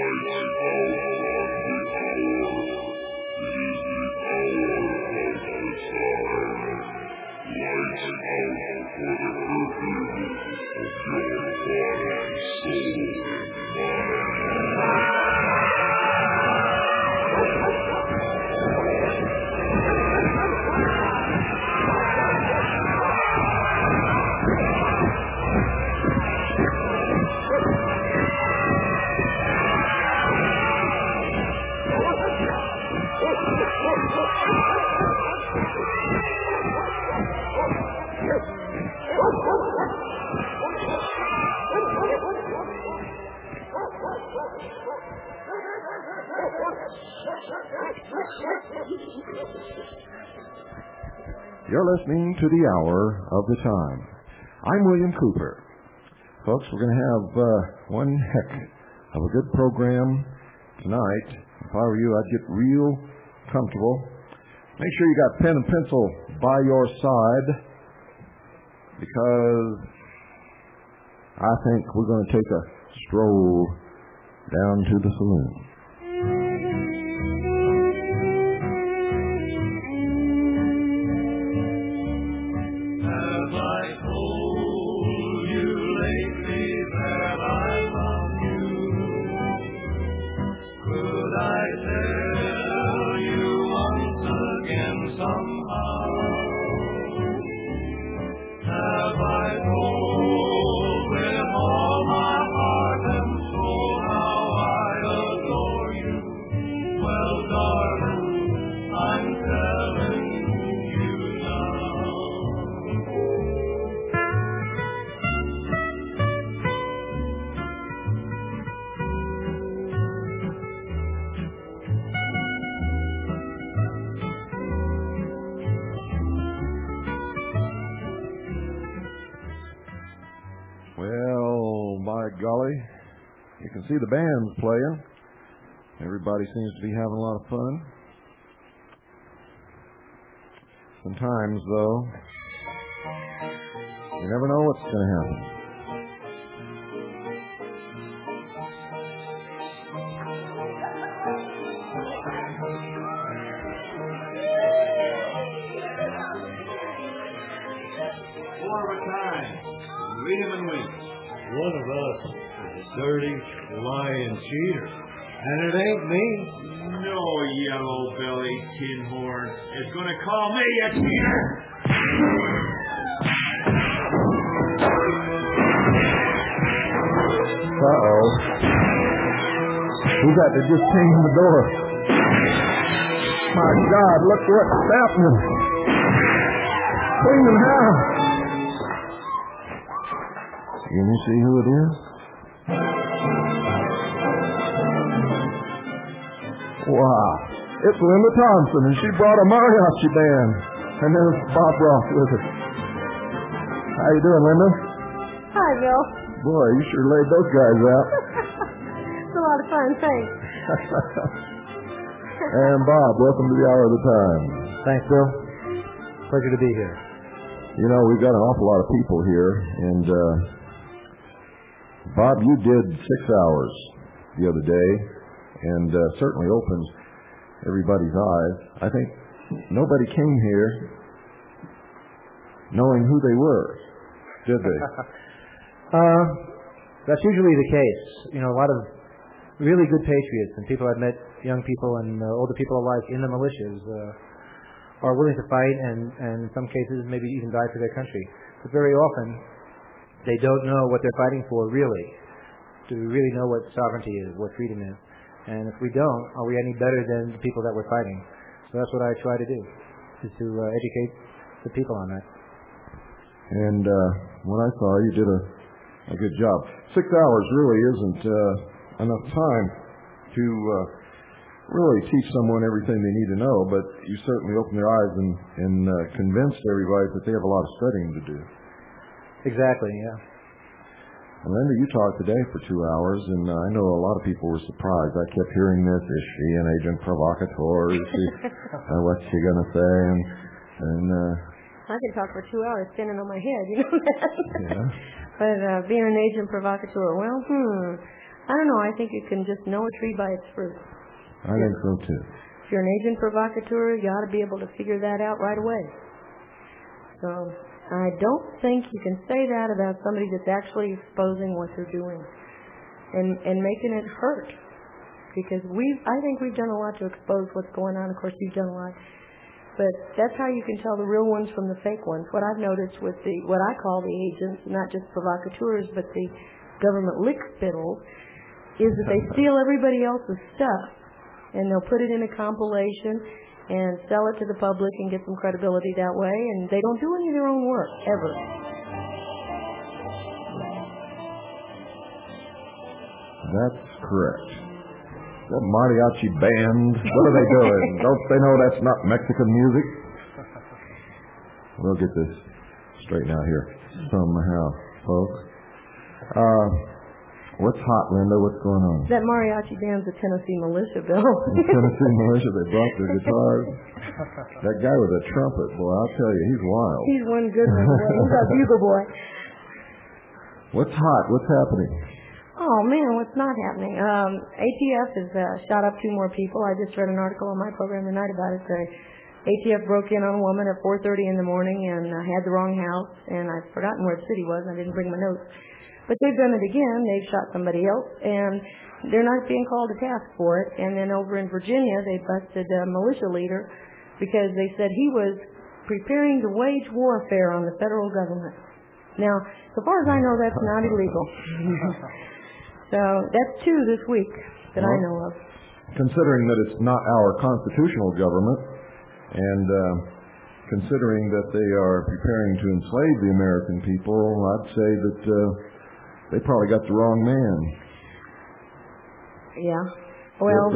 You're listening to The Hour of the Time. I'm William Cooper. Folks, we're going to have one heck of a good program tonight. If I were you, I'd get real comfortable. Make sure you got pen and pencil by your side, because I think we're going to take a stroll down to the saloon. Golly, you can see the band's playing. Everybody seems to be having a lot of fun. Sometimes, though, you never know what's going to happen. One more time. Read him and win. One of us is a dirty, lying cheater. And it ain't me. No yellow-belly tin horn is going to call me a cheater. Uh-oh. Who's that that just came in the door? My God, look what's happening. Clean the house. Can you see who it is? Wow. It's Linda Thompson, and she brought a mariachi band. And there's Bob Ross with her. How you doing, Linda? Hi, Bill. Boy, you sure laid those guys out. It's a lot of fun, thanks. And Bob, welcome to the Hour of the Time. Thanks, Bill. Pleasure to be here. You know, we've got an awful lot of people here, and Bob, you did 6 hours the other day, and certainly opened everybody's eyes. I think nobody came here knowing who they were, did they? That's usually the case. You know, a lot of really good patriots and people I've met, young people and older people alike in the militias, are willing to fight and in some cases maybe even die for their country. But very often they don't know what they're fighting for really. Do we really know what sovereignty is, what freedom is? And if we don't, are we any better than the people that we're fighting? So that's what I try to do, is to educate the people on that. And when I saw you did a good job. 6 hours really isn't enough time to really teach someone everything they need to know, but you certainly opened their eyes and convinced everybody that they have a lot of studying to do. Exactly, yeah. And Linda, you talked today for 2 hours, and I know a lot of people were surprised. I kept hearing this, is she an agent provocateur? Is she, what's she going to say? And I could talk for 2 hours standing on my head, you know that? Yeah. But being an agent provocateur, well, I don't know. I think you can just know a tree by its fruit. I think so too. If you're an agent provocateur, you ought to be able to figure that out right away. So I don't think you can say that about somebody that's actually exposing what they're doing and making it hurt. Because I think we've done a lot to expose what's going on. Of course, you've done a lot. But that's how you can tell the real ones from the fake ones. What I've noticed with what I call the agents, not just provocateurs, but the government lick-spittles, is that they steal everybody else's stuff, and they'll put it in a compilation and sell it to the public and get some credibility that way, and they don't do any of their own work, ever. That's correct. That mariachi band, what are they doing? Don't they know that's not Mexican music? We'll get this straightened out here somehow, folks. What's hot, Linda? What's going on? That mariachi band's a Tennessee militia, Bill. The Tennessee militia, they brought their guitars. That guy with a trumpet, boy, I'll tell you, he's wild. He's one good one, boy. He's a bugle boy. What's hot? What's happening? Oh, man, what's not happening? ATF has shot up 2 more people. I just read an article on my program tonight about it. ATF broke in on a woman at 4:30 in the morning and had the wrong house, and I've forgotten where the city was. I didn't bring my notes. But they've done it again. They've shot somebody else, and they're not being called to task for it. And then over in Virginia, they busted a militia leader because they said he was preparing to wage warfare on the federal government. Now, so far as I know, that's not illegal. So that's 2 this week that I know of. Considering that it's not our constitutional government, and considering that they are preparing to enslave the American people, I'd say that they probably got the wrong man. Yeah. Well,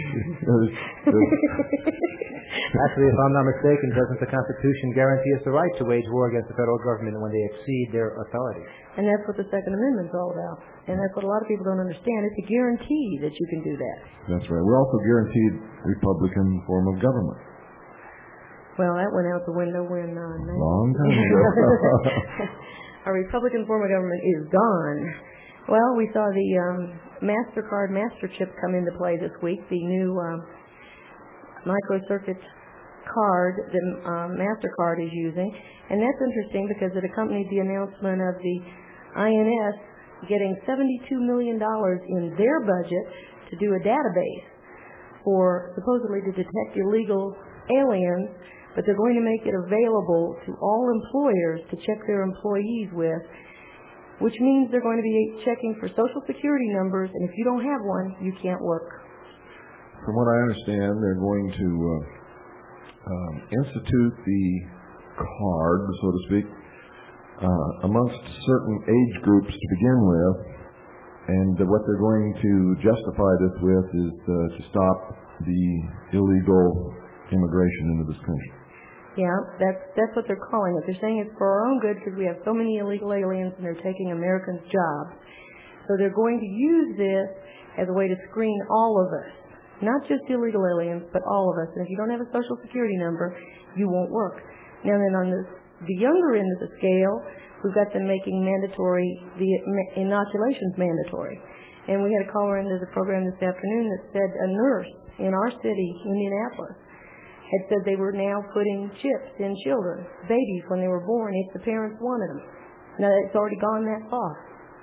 actually, if I'm not mistaken, doesn't the Constitution guarantee us the right to wage war against the federal government when they exceed their authority? And that's what the Second Amendment's all about. And that's what a lot of people don't understand. It's a guarantee that you can do that. That's right. We're also guaranteed Republican form of government. Well, that went out the window when... Long time ago. Our Republican form of government is gone. Well, we saw the MasterCard Masterchip come into play this week, the new microcircuit card that MasterCard is using. And that's interesting because it accompanied the announcement of the INS getting $72 million in their budget to do a database for supposedly to detect illegal aliens, but they're going to make it available to all employers to check their employees with, which means they're going to be checking for Social Security numbers, and if you don't have one, you can't work. From what I understand, they're going to institute the card, so to speak, amongst certain age groups to begin with, and what they're going to justify this with is to stop the illegal immigration into this country. Yeah, that's what they're calling it. They're saying it's for our own good because we have so many illegal aliens and they're taking Americans' jobs. So they're going to use this as a way to screen all of us, not just illegal aliens, but all of us. And if you don't have a Social Security number, you won't work. Now then on the younger end of the scale, we've got them making the inoculations mandatory. And we had a caller into the program this afternoon that said a nurse in our city, Indianapolis, had said they were now putting chips in children, babies, when they were born, if the parents wanted them. Now, it's already gone that far.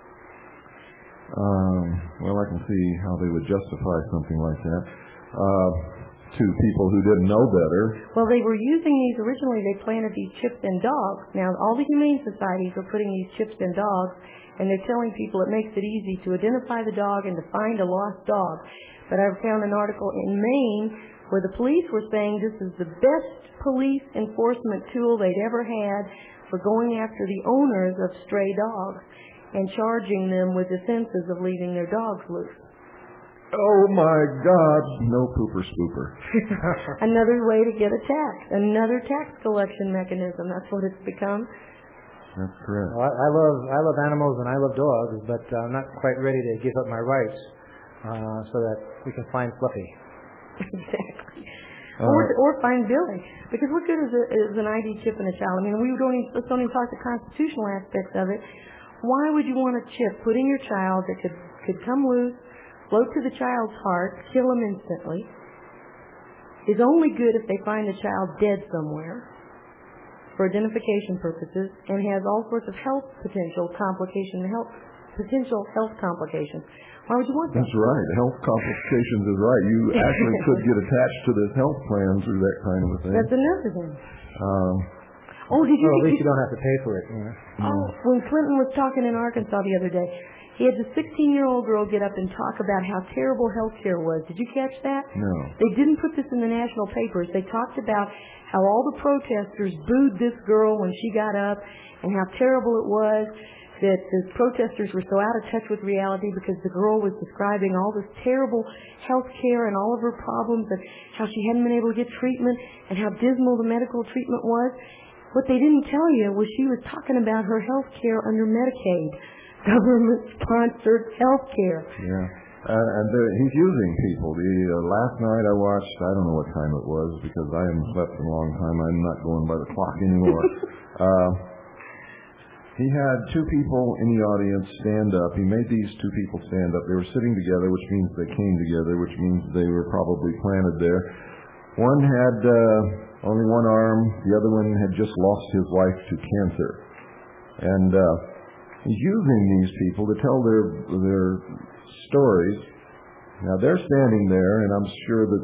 Well, I can see how they would justify something like that to people who didn't know better. Well, they were using these originally. They planted these chips in dogs. Now, all the humane societies are putting these chips in dogs, and they're telling people it makes it easy to identify the dog and to find a lost dog. But I found an article in Maine where the police were saying this is the best police enforcement tool they'd ever had for going after the owners of stray dogs and charging them with offenses of leaving their dogs loose. Oh, my God. No pooper spooper. Another way to get a tax. Another tax collection mechanism. That's what it's become. That's correct. Well, I love animals and I love dogs, but I'm not quite ready to give up my rights so that we can find Fluffy. Exactly. Or find Billy. Because what good is an ID chip in a child? I mean, let's don't even talk the constitutional aspects of it. Why would you want a chip put in your child that could could come loose, float to the child's heart, kill him instantly, is only good if they find the child dead somewhere for identification purposes, and has all sorts of potential health complications. Why would you want that? That's right. Health complications is right. You actually could get attached to this health plan through that kind of a thing. That's another thing. At least you don't have to pay for it. Yeah. When Clinton was talking in Arkansas the other day, he had this 16-year-old girl get up and talk about how terrible health care was. Did you catch that? No. They didn't put this in the national papers. They talked about how all the protesters booed this girl when she got up and how terrible it was, that the protesters were so out of touch with reality because the girl was describing all this terrible health care and all of her problems and how she hadn't been able to get treatment and how dismal the medical treatment was. What they didn't tell you was she was talking about her health care under Medicaid, government-sponsored health care. Yeah. He's using people. Last night I watched, I don't know what time it was because I haven't slept in a long time. I'm not going by the clock anymore. He had two people in the audience stand up. He made these two people stand up. They were sitting together, which means they came together, which means they were probably planted there. One had only one arm. The other one had just lost his wife to cancer. And he's using these people to tell their stories. Now they're standing there, and I'm sure that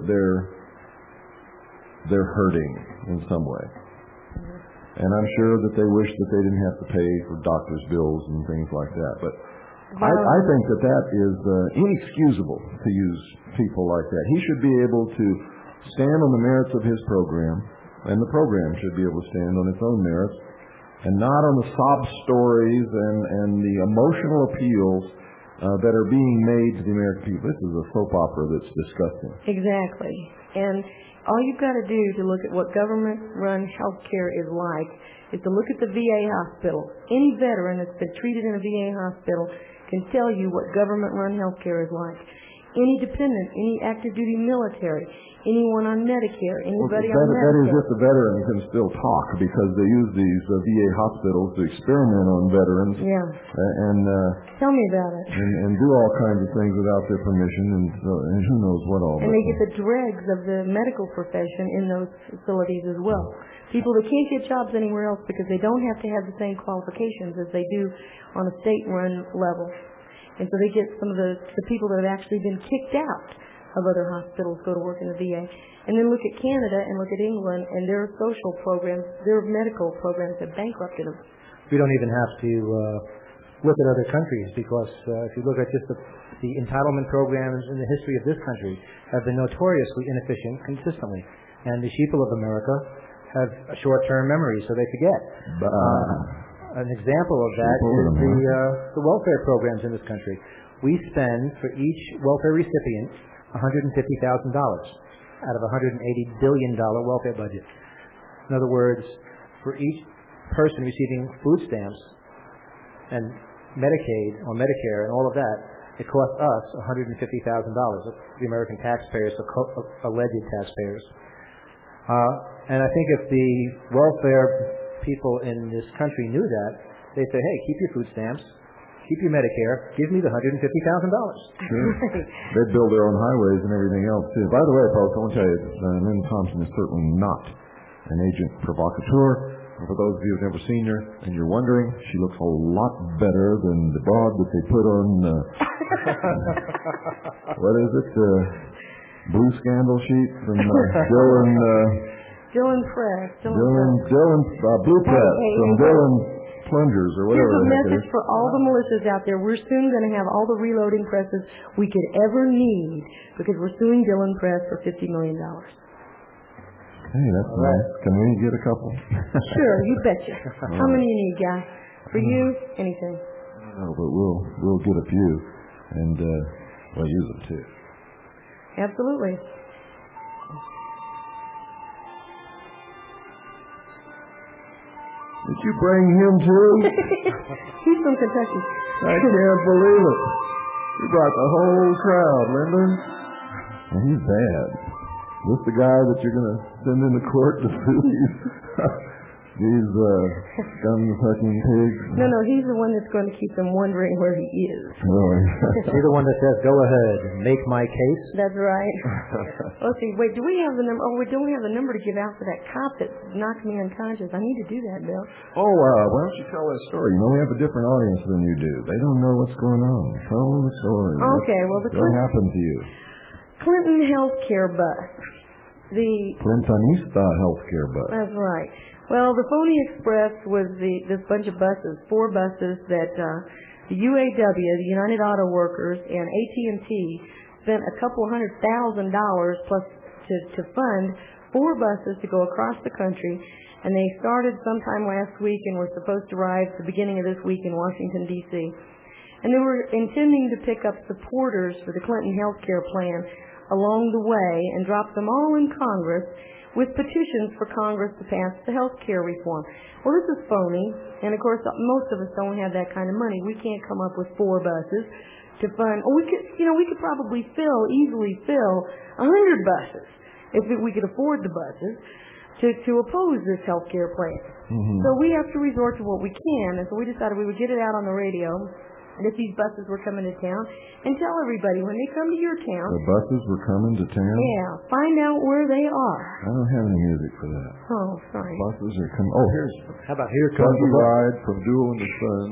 they're hurting in some way. And I'm sure that they wish that they didn't have to pay for doctor's bills and things like that. But I think that is inexcusable to use people like that. He should be able to stand on the merits of his program, and the program should be able to stand on its own merits, and not on the sob stories and the emotional appeals that are being made to the American people. This is a soap opera that's disgusting. Exactly. And all you've got to do to look at what government-run health care is like is to look at the VA hospitals. Any veteran that's been treated in a VA hospital can tell you what government-run health care is like. Any dependent, any active-duty military, anyone on Medicare, anybody on Medicare. That is if the veteran can still talk, because they use these VA hospitals to experiment on veterans. Yeah. And tell me about it. And do all kinds of things without their permission, and who knows what all. And they get the dregs of the medical profession in those facilities as well. People that can't get jobs anywhere else because they don't have to have the same qualifications as they do on a state-run level. And so they get some of the people that have actually been kicked out of other hospitals go to work in the VA. And then look at Canada and look at England, and their social programs, their medical programs have bankrupted them. We don't even have to look at other countries, because if you look at just the entitlement programs in the history of this country have been notoriously inefficient consistently. And the sheeple of America have a short-term memory, so they forget. An example of that is the welfare programs in this country. We spend for each welfare recipient $150,000 out of a $180 billion welfare budget. In other words, for each person receiving food stamps and Medicaid or Medicare and all of that, it costs us $150,000, the American taxpayers, the alleged taxpayers. And I think if the welfare people in this country knew that, they'd say, hey, keep your food stamps, keep your Medicare, give me the $150,000. Sure. They'd build their own highways and everything else, too. By the way, folks, I want to tell you, Lynn Thompson is certainly not an agent provocateur. For those of you who have never seen her and you're wondering, she looks a lot better than the broad that they put on, what is it, Blue Scandal sheet from Dylan Press. Blue Press from Dylan Plungers or whatever. Here's a message for all the militias out there. We're soon going to have all the reloading presses we could ever need because we're suing Dylan Press for $50 million. Hey, that's nice. Can we get a couple? Sure, you betcha. How many you need, guy? For you, anything. No, but we'll get a few and we'll use them too. Absolutely. Did you bring him too? He's from Kentucky. I can't believe it. You brought the whole crowd, Lyndon. And he's bad. Is this the guy that you're going to send into court to sue you? These gun-sucking pigs. No, he's the one that's going to keep them wondering where he is. Really? Is he the one that says, "Go ahead, make my case"? That's right. Let's see. Wait, do we have the number? Oh, we don't have the number to give out for that cop that knocked me unconscious. I need to do that, Bill. Oh, why don't you tell that story? You know, we have a different audience than you do. They don't know what's going on. Tell them the story. Okay, well, what happened to you? Clinton Healthcare bus. The Clintonista Healthcare bus. That's right. Well, the Phony Express was this bunch of buses, 4 buses that the UAW, the United Auto Workers, and AT&T spent a couple $100,000 plus to fund 4 buses to go across the country, and they started sometime last week and were supposed to arrive at the beginning of this week in Washington, D.C. And they were intending to pick up supporters for the Clinton health care plan along the way and drop them all in Congress with petitions for Congress to pass the health care reform. Well, this is phony, and of course, most of us don't have that kind of money. We can't come up with 4 buses to fund. Oh, we could probably easily fill 100 buses if we could afford the buses to oppose this health care plan. Mm-hmm. So we have to resort to what we can, and so we decided we would get it out on the radio that these buses were coming to town, and tell everybody when they come to your town. The buses were coming to town? Yeah, find out where they are. I don't have any music for that. Oh, sorry. Buses are coming. Oh, here's. How about Here Comes Buggy the Bus? Ride from Duel in the Sun.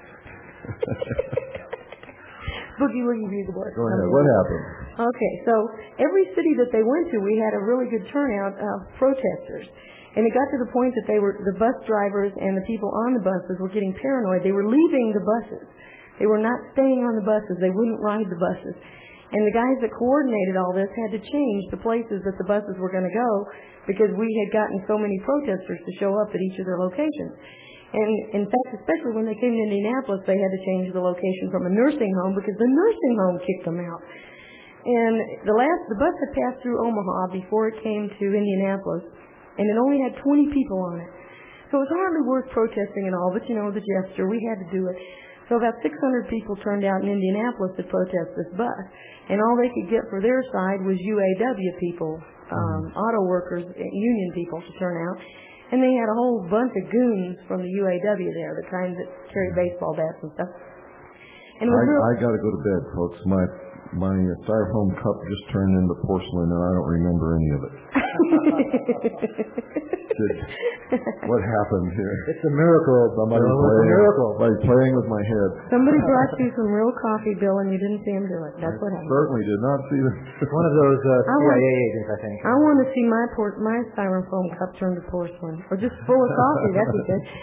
Boogie Woogie Bugle. Go ahead. What happened? Okay, so every city that they went to, we had a really good turnout of protesters. And it got to the point that the bus drivers and the people on the buses were getting paranoid. They were leaving the buses. They were not staying on the buses. They wouldn't ride the buses. And the guys that coordinated all this had to change the places that the buses were going to go because we had gotten so many protesters to show up at each of their locations. And in fact, especially when they came to Indianapolis, they had to change the location from a nursing home because the nursing home kicked them out. And the bus had passed through Omaha before it came to Indianapolis, and it only had 20 people on it. So it was hardly worth protesting and all, but the gesture, we had to do it. So about 600 people turned out in Indianapolis to protest this bus. And all they could get for their side was UAW people, auto workers, union people to turn out. And they had a whole bunch of goons from the UAW there, the kinds that carry baseball bats and stuff. And I got to go to bed, folks. My styrofoam cup just turned into porcelain, and I don't remember any of it. What happened here? It's a miracle. Somebody playing with my head. Somebody brought you some real coffee, Bill, and you didn't see him do it. That's what happened. Certainly did not see that. One of those CIA agents, I think. I want to see my styrofoam cup turn to porcelain, or just full of coffee. That'd be good.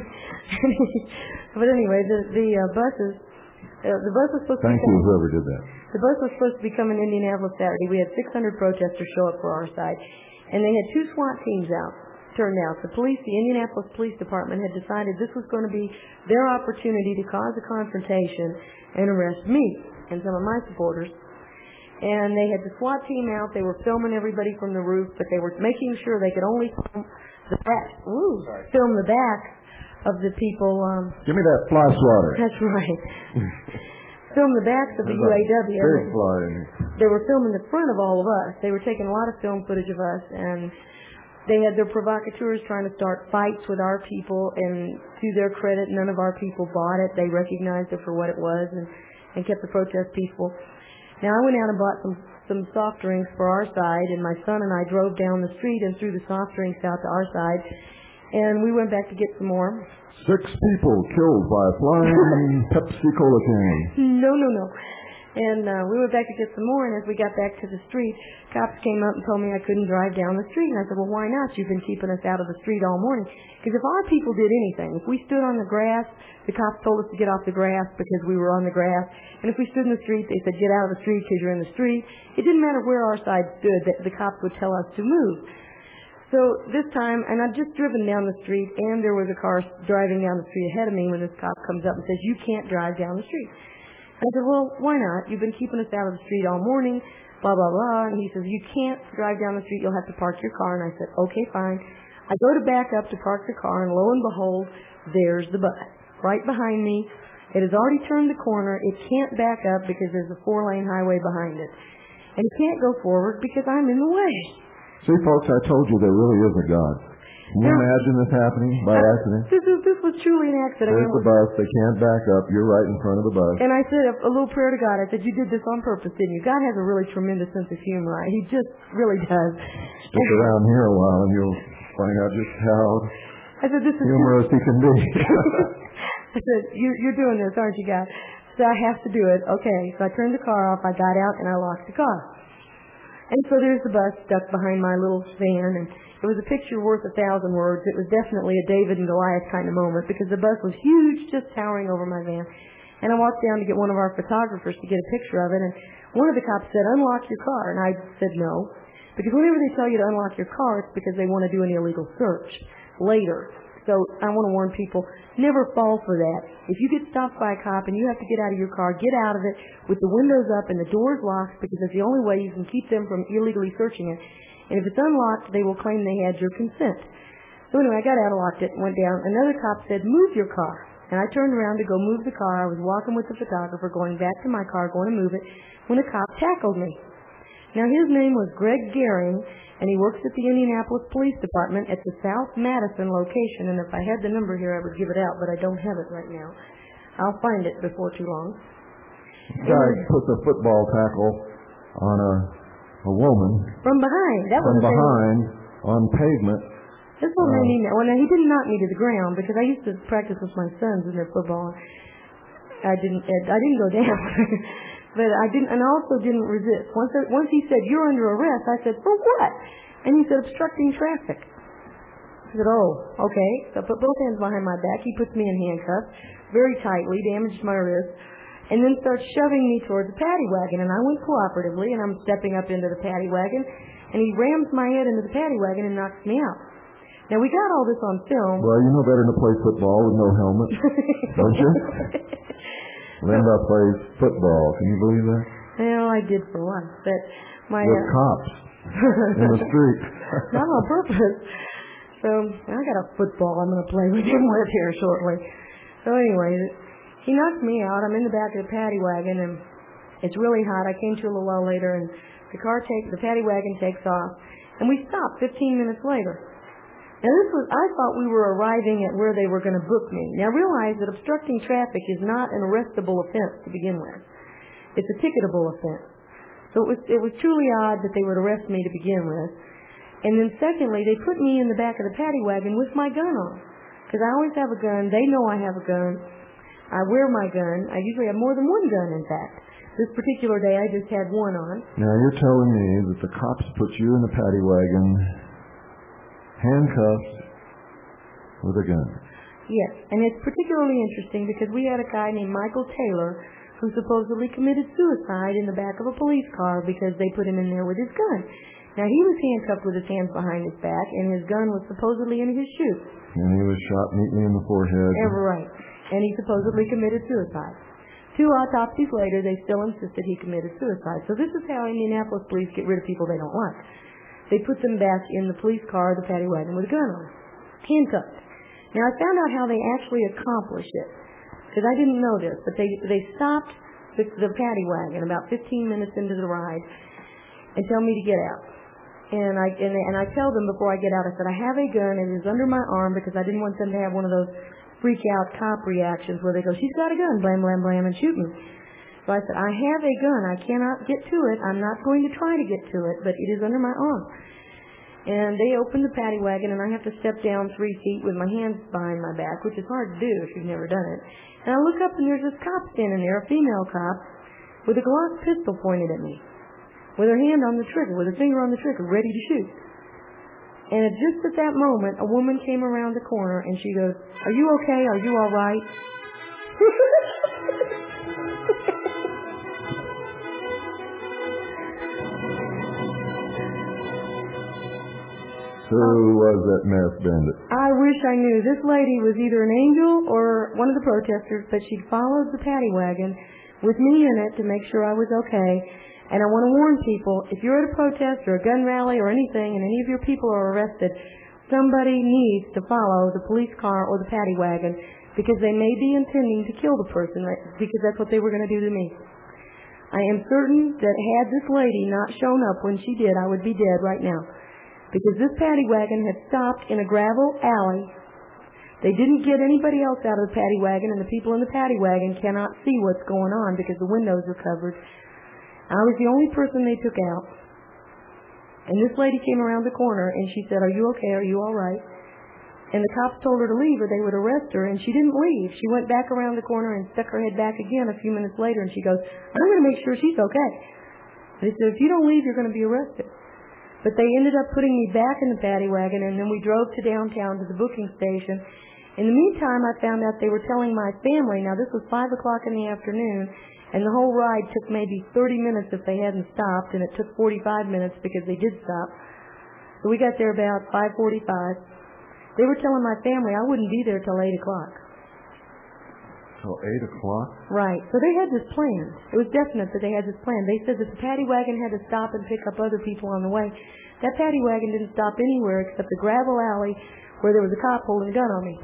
But anyway, the buses. The bus was supposed Thank to you, whoever did that. The bus was supposed to be coming to Indianapolis Saturday. We had 600 protesters show up for our side, and they had 2 SWAT teams turned out. The Indianapolis Police Department had decided this was going to be their opportunity to cause a confrontation and arrest me and some of my supporters. And they had the SWAT team out. They were filming everybody from the roof, but they were making sure they could only film the back of the people. Give me that fly swatter. That's right. Film the backs of the UAW. Big fly. They were filming the front of all of us. They were taking a lot of film footage of us, and they had their provocateurs trying to start fights with our people, and to their credit, none of our people bought it. They recognized it for what it was and kept the protest peaceful. Now, I went out and bought some soft drinks for our side, and my son and I drove down the street and threw the soft drinks out to our side. And we went back to get some more. 6 people killed by a flying Pepsi-Cola can. No. And we went back to get some more, and as we got back to the street, cops came up and told me I couldn't drive down the street. And I said, well, why not? You've been keeping us out of the street all morning. Because if our people did anything, if we stood on the grass, the cops told us to get off the grass because we were on the grass. And if we stood in the street, they said, get out of the street because you're in the street. It didn't matter where our side stood, the cops would tell us to move. So this time, and I'd just driven down the street, and there was a car driving down the street ahead of me when this cop comes up and says, you can't drive down the street. I said, well, why not? You've been keeping us out of the street all morning, blah, blah, blah. And he says, you can't drive down the street. You'll have to park your car. And I said, okay, fine. I go to back up to park the car, and lo and behold, there's the bus right behind me. It has already turned the corner. It can't back up because there's a 4-lane highway behind it. And it can't go forward because I'm in the way. See, folks, I told you there really is a God. Can you imagine this happening by accident? This was truly an accident. There's the bus. They can't back up. You're right in front of the bus. And I said a little prayer to God. I said, you did this on purpose, didn't you? God has a really tremendous sense of humor. He just really does. Stick around here a while and you'll find out just how humorous he can be. I said, you're doing this, aren't you, God? So I have to do it. Okay. So I turned the car off. I got out and I locked the car. And so there's the bus stuck behind my little van, and it was a picture worth 1,000 words. It was definitely a David and Goliath kind of moment because the bus was huge, just towering over my van. And I walked down to get one of our photographers to get a picture of it, and one of the cops said, unlock your car. And I said no, because whenever they tell you to unlock your car, it's because they want to do an illegal search later. So I want to warn people, never fall for that. If you get stopped by a cop and you have to get out of your car, get out of it with the windows up and the doors locked, because that's the only way you can keep them from illegally searching it. And if it's unlocked, they will claim they had your consent. So anyway, I got out, locked it, went down. Another cop said, move your car. And I turned around to go move the car. I was walking with the photographer, going back to my car, going to move it, when a cop tackled me. Now, his name was Greg Gehring, and he works at the Indianapolis Police Department at the South Madison location. And if I had the number here, I would give it out, but I don't have it right now. I'll find it before too long. The guy puts a football tackle on a woman. From behind. That was from behind, on pavement. This one made me mad. Well, now, he didn't knock me to the ground, because I used to practice with my sons in their football. I didn't go down. But I didn't, and I also didn't resist. Once he said, you're under arrest, I said, for what? And he said, obstructing traffic. I said, oh, okay. So I put both hands behind my back. He puts me in handcuffs very tightly, damaged my wrist, and then starts shoving me towards the paddy wagon. And I went cooperatively, and I'm stepping up into the paddy wagon, and he rams my head into the paddy wagon and knocks me out. Now, we got all this on film. Well, you know better than to play football with no helmet, don't you? Linda plays football. Can you believe that? Well, I did for once. But with cops in the street. Not on purpose. So I got a football I'm going to play with him with here shortly. So anyway, he knocked me out. I'm in the back of the paddy wagon, and it's really hot. I came to a little while later, and the paddy wagon takes off, and we stopped 15 minutes later. Now, I thought we were arriving at where they were going to book me. Now, realize that obstructing traffic is not an arrestable offense to begin with. It's a ticketable offense. So it was truly odd that they would arrest me to begin with. And then secondly, they put me in the back of the paddy wagon with my gun on. Because I always have a gun. They know I have a gun. I wear my gun. I usually have more than one gun, in fact. This particular day, I just had one on. Now, you're telling me that the cops put you in the paddy wagon handcuffed with a gun. Yes, and it's particularly interesting because we had a guy named Michael Taylor who supposedly committed suicide in the back of a police car because they put him in there with his gun. Now, he was handcuffed with his hands behind his back, and his gun was supposedly in his shoe. And he was shot neatly in the forehead. Right. And he supposedly committed suicide. 2 autopsies later, they still insisted he committed suicide. So this is how Indianapolis police get rid of people they don't like. They put them back in the police car, the paddy wagon, with a gun on, handcuffed. Now, I found out how they actually accomplish it, because I didn't know this, but they stopped the paddy wagon about 15 minutes into the ride and tell me to get out. And I tell them before I get out, I said, I have a gun, and it is under my arm, because I didn't want them to have one of those freak-out cop reactions where they go, she's got a gun, blam, blam, blam, and shoot me. So I said, I have a gun. I cannot get to it. I'm not going to try to get to it, but it is under my arm. And they open the paddy wagon, and I have to step down 3 feet with my hands behind my back, which is hard to do if you've never done it. And I look up, and there's this cop standing there, a female cop, with a Glock pistol pointed at me, with her hand on the trigger, with her finger on the trigger, ready to shoot. And just at that moment, a woman came around the corner, and she goes, are you okay? Are you all right? Who was that masked bandit? I wish I knew. This lady was either an angel or one of the protesters, but she'd followed the paddy wagon with me in it to make sure I was okay. And I want to warn people, if you're at a protest or a gun rally or anything and any of your people are arrested, somebody needs to follow the police car or the paddy wagon because they may be intending to kill the person because that's what they were going to do to me. I am certain that had this lady not shown up when she did, I would be dead right now. because this paddy wagon had stopped in a gravel alley. They didn't get anybody else out of the paddy wagon, and the people in the paddy wagon cannot see what's going on because the windows are covered. I was the only person they took out. And this lady came around the corner, and she said, "Are you okay? Are you all right?" And the cops told her to leave or they would arrest her, and she didn't leave. She went back around the corner and stuck her head back again a few minutes later, and she goes, "I'm going to make sure she's okay." They said, "If you don't leave, you're going to be arrested." But they ended up putting me back in the paddy wagon, and then we drove to downtown to the booking station. In the meantime, I found out they were telling my family, now this was 5 o'clock in the afternoon, and the whole ride took maybe 30 minutes if they hadn't stopped, and it took 45 minutes because they did stop. So we got there about 5:45. They were telling my family I wouldn't be there till 8 o'clock. Till 8 o'clock? Right. So they had this plan. It was definite that they had this plan. They said that the paddy wagon had to stop and pick up other people on the way. That paddy wagon didn't stop anywhere except the gravel alley where there was a cop holding a gun on me.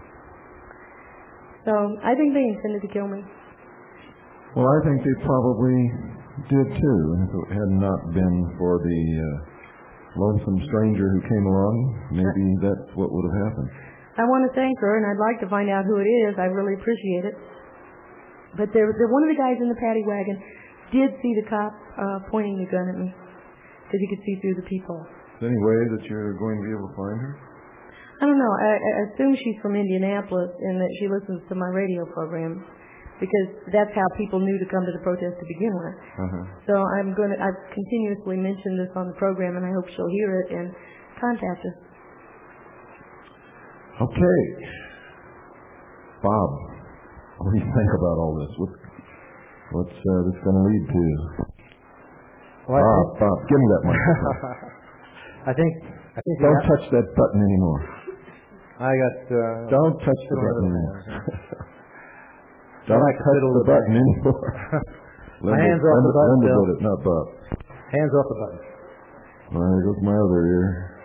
So I think they intended to kill me. Well, I think they probably did too. If it had not been for the lonesome stranger who came along, maybe that's what would have happened. I want to thank her, and I'd like to find out who it is. I really appreciate it. But one of the guys in the paddy wagon did see the cop pointing the gun at me because he could see through the people. Is there any way that you're going to be able to find her? I don't know. I assume she's from Indianapolis and that she listens to my radio program because that's how people knew to come to the protest to begin with. So I've continuously mentioned this on the program, and I hope she'll hear it and contact us. Okay. Bob, what do you think about all this? What's this going to lead to? Well, Bob, give me that microphone. I think Don't touch that button anymore. Don't touch the button anymore. Don't touch the button anymore. My hands off the button, Bill. Did it, not Bob. Hands off the button. Well, there goes my other ear.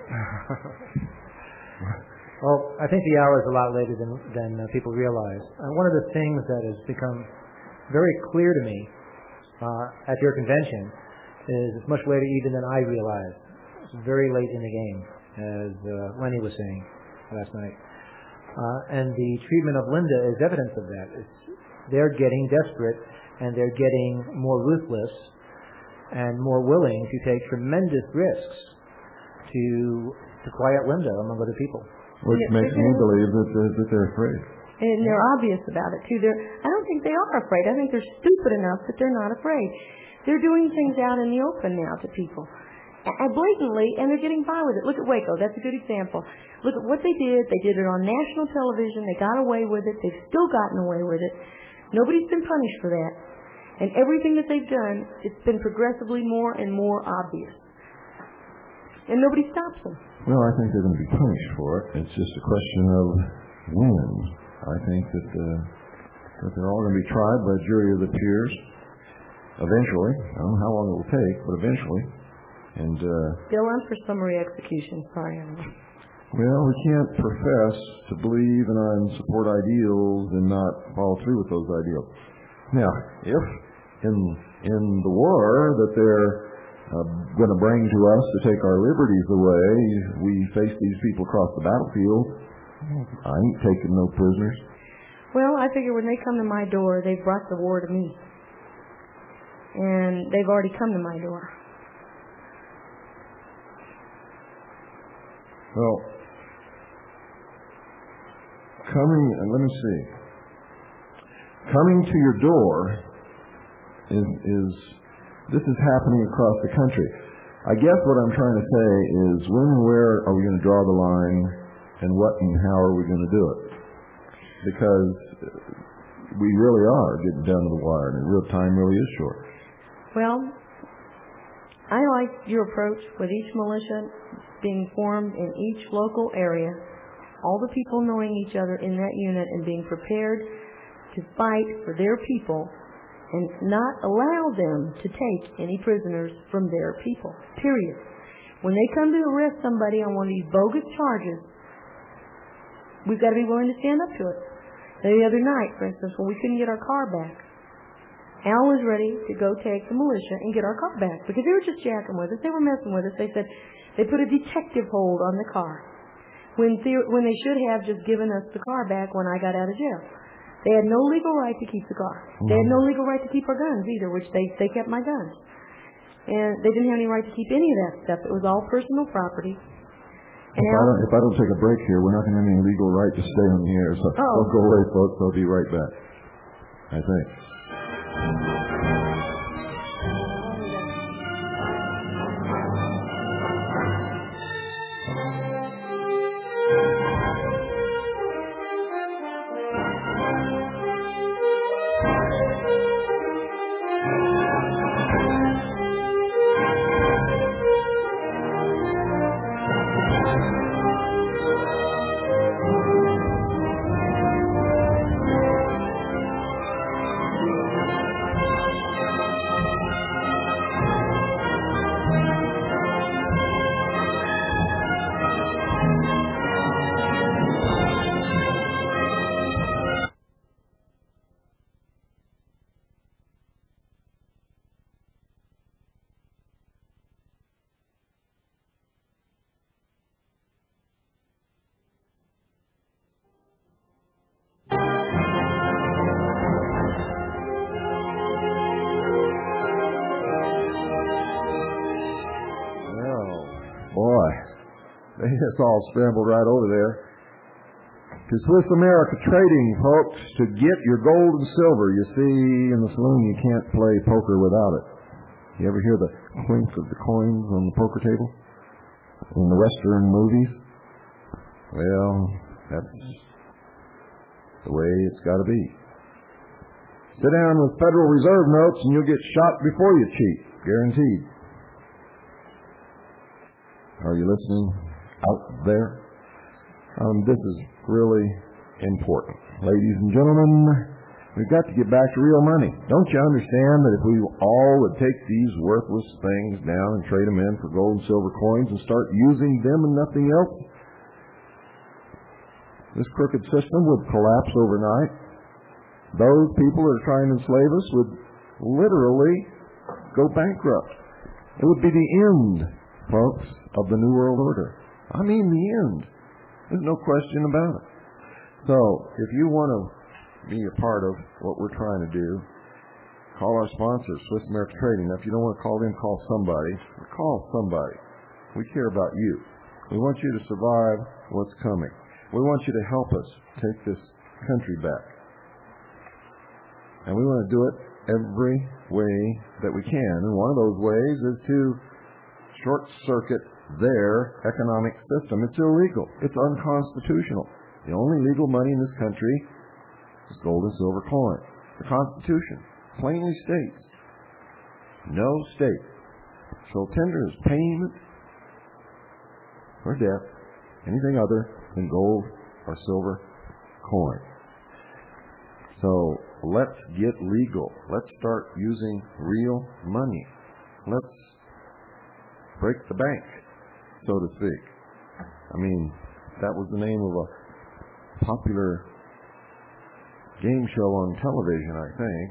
Well, I think the hour is a lot later than people realize. One of the things that has become very clear to me at your convention is it's much later even than I realized. It's very late in the game, as Lenny was saying last night. And the treatment of Linda is evidence of that. They're getting desperate, and they're getting more ruthless and more willing to take tremendous risks to quiet Linda, among other people. Which makes me believe that they're afraid. And they're obvious about it, too. I don't think they are afraid. I think they're stupid enough that they're not afraid. They're doing things out in the open now to people. Blatantly, and they're getting by with it. Look at Waco. That's a good example. Look at what they did. They did it on national television. They got away with it. They've still gotten away with it. Nobody's been punished for that. And everything that they've done, it's been progressively more and more obvious. And nobody stops them. Well, I think they're going to be punished for it. It's just a question of when. I think that they're all going to be tried by a jury of their peers. Eventually. I don't know how long it will take, but eventually. And Bill, I'm for summary execution. Sorry. Well, we can't profess to believe and support ideals and not follow through with those ideals. Now, if in the war that they're going to bring to us to take our liberties away, we face these people across the battlefield, I ain't taking no prisoners. Well, I figure when they come to my door, they've brought the war to me. And they've already come to my door. Well, let me see. Coming to your door this is happening across the country. I guess what I'm trying to say is when and where are we going to draw the line, and what and how are we going to do it? Because we really are getting down to the wire, and real time really is short. Well, I like your approach with each militia being formed in each local area, all the people knowing each other in that unit and being prepared to fight for their people and not allow them to take any prisoners from their people, period. When they come to arrest somebody on one of these bogus charges, we've got to be willing to stand up to it. The other night, for instance, when we couldn't get our car back, Al was ready to go take the militia and get our car back because they were just jacking with us. They were messing with us. They said, They put a detective hold on the car when they should have just given us the car back when I got out of jail. They had no legal right to keep the car. They had no legal right to keep our guns either, which they kept my guns. And they didn't have any right to keep any of that stuff. It was all personal property. And if I don't take a break here, we're not going to have any legal right to stay on the air. So don't go away, folks. I'll be right back, I think. Boy, they just all scrambled right over there. To Swiss America Trading, folks, to get your gold and silver. You see, in the saloon you can't play poker without it. You ever hear the clink of the coins on the poker table in the Western movies? Well, that's the way it's got to be. Sit down with Federal Reserve notes and you'll get shot before you cheat. Guaranteed. Are you listening out there? This is really important. Ladies and gentlemen, we've got to get back to real money. Don't you understand that if we all would take these worthless things down and trade them in for gold and silver coins and start using them and nothing else, this crooked system would collapse overnight. Those people that are trying to enslave us would literally go bankrupt. It would be the end, folks, of the New World Order. I mean the end. There's no question about it. So, if you want to be a part of what we're trying to do, call our sponsor, Swiss America Trading. Now, if you don't want to call them, call somebody. Call somebody. We care about you. We want you to survive what's coming. We want you to help us take this country back. And we want to do it every way that we can. And one of those ways is to short-circuit their economic system. It's illegal. It's unconstitutional. The only legal money in this country is gold and silver coin. The Constitution plainly states, no state shall tender as payment or debt anything other than gold or silver coin. So let's get legal. Let's start using real money. Let's break the bank, so to speak. I mean, that was the name of a popular game show on television, I think.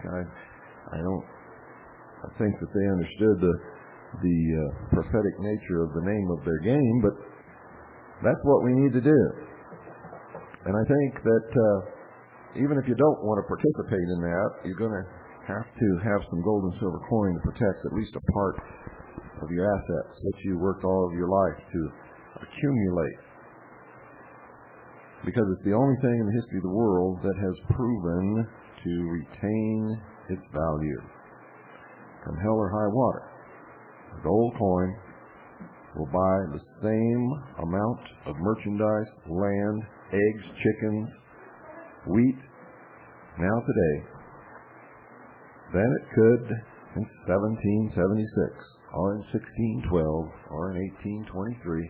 I think that they understood the prophetic nature of the name of their game, but that's what we need to do. And I think that even if you don't want to participate in that, you're going to have some gold and silver coin to protect at least a part of your assets that you worked all of your life to accumulate. Because it's the only thing in the history of the world that has proven to retain its value. Come hell or high water, a gold coin will buy the same amount of merchandise, land, eggs, chickens, wheat, now today, than it could in 1776, or in 1612, or in 1823,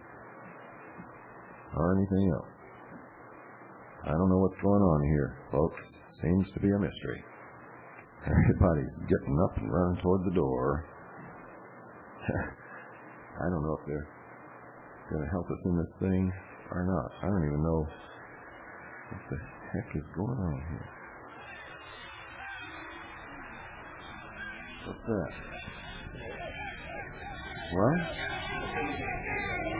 or anything else. I don't know what's going on here, folks. Seems to be a mystery. Everybody's getting up and running toward the door. I don't know if they're going to help us in this thing or not. I don't even know what the heck is going on here. What's that? What?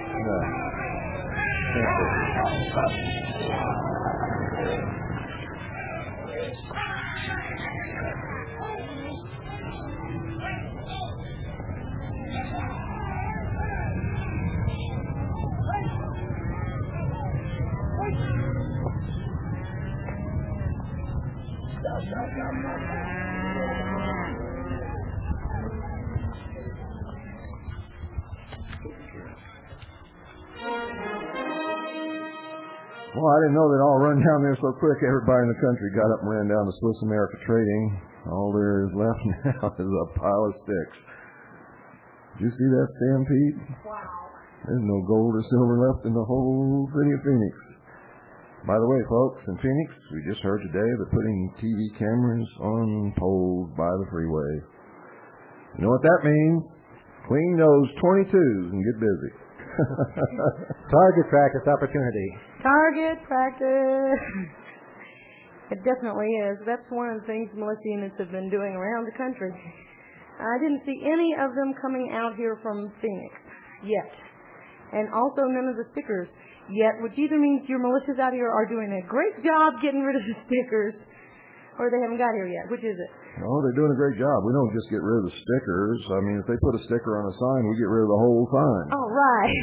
Well, I didn't know they'd all run down there so quick. Everybody in the country got up and ran down to Swiss America Trading. All there is left now is a pile of sticks. Did you see that stampede? Wow. There's no gold or silver left in the whole city of Phoenix. By the way, folks, in Phoenix, we just heard today they're putting TV cameras on poles by the freeways. You know what that means? Clean those 22s and get busy. Target practice opportunity. Target practice. It definitely is. That's one of the things militia units have been doing around the country. I didn't see any of them coming out here from Phoenix yet. And also none of the stickers yet, which either means your militias out here are doing a great job getting rid of the stickers, or they haven't got here yet. Which is it? Oh, they're doing a great job. We don't just get rid of the stickers. I mean, if they put a sticker on a sign, we get rid of the whole sign. Oh, right.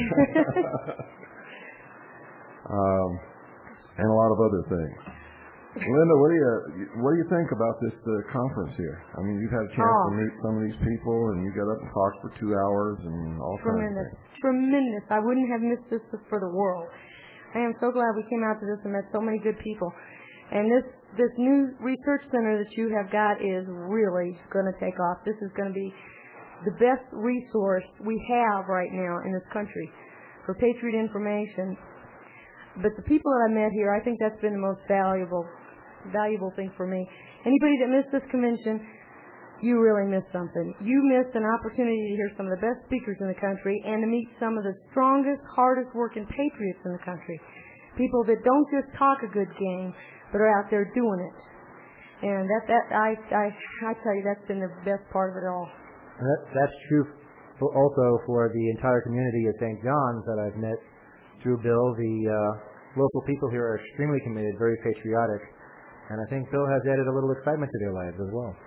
And a lot of other things. Linda, what do you think about this conference here? I mean, you've had a chance to meet some of these people, and you got up and talked for 2 hours and all kinds of things. Tremendous. I wouldn't have missed this for the world. I am so glad we came out to this and met so many good people. And this new research center that you have got is really going to take off. This is going to be the best resource we have right now in this country for Patriot information. But the people that I met here, I think that's been the most valuable thing for me. Anybody that missed this convention, you really missed something. You missed an opportunity to hear some of the best speakers in the country and to meet some of the strongest, hardest working patriots in the country. People that don't just talk a good game, but are out there doing it. And I tell you, that's been the best part of it all. That's true also for the entire community of St. John's that I've met through Bill. The local people here are extremely committed, very patriotic, and I think Bill has added a little excitement to their lives as well.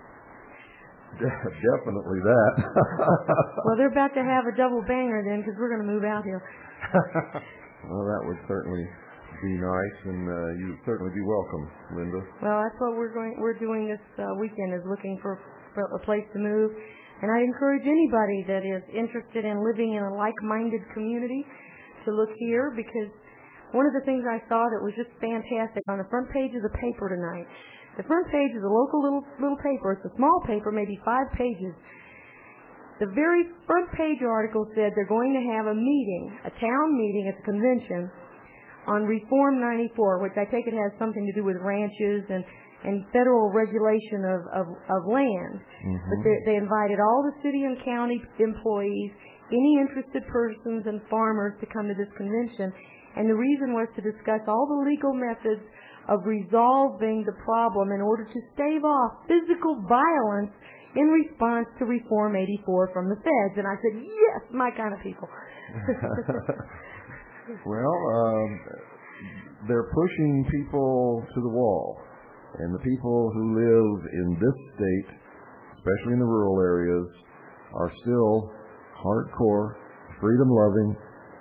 Definitely that. Well, they're about to have a double banger then, because we're going to move out here. Well, that would certainly be nice, and you would certainly be welcome, Linda. Well, that's what we're doing this weekend, is looking for a place to move. And I encourage anybody that is interested in living in a like-minded community to look here, because one of the things I saw that was just fantastic on the front page of the paper tonight. The front page is a local little paper. It's a small paper, maybe 5 pages. The very front page article said they're going to have a meeting, a town meeting at the convention on Reform 94, which I take it has something to do with ranches and federal regulation of land. Mm-hmm. But they invited all the city and county employees, any interested persons and farmers to come to this convention. And the reason was to discuss all the legal methods of resolving the problem in order to stave off physical violence in response to Reform 84 from the feds. And I said, yes, my kind of people. Well, they're pushing people to the wall. And the people who live in this state, especially in the rural areas, are still hardcore, freedom-loving,